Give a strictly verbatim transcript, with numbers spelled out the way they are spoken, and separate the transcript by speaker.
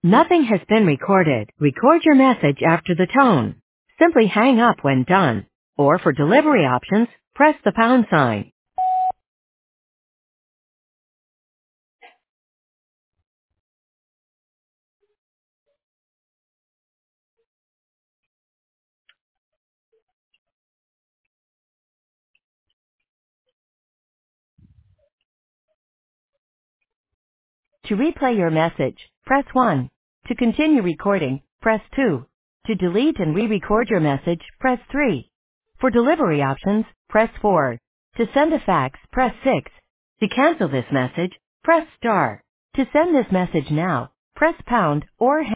Speaker 1: Nothing has been recorded. Record your message after the tone. Simply hang up when done. Or for delivery options, press the pound sign. To replay your message, press one. To continue recording, press two. To delete and re-record your message, press three. For delivery options, press four. To send a fax, press six. To cancel this message, press star. To send this message now, press pound or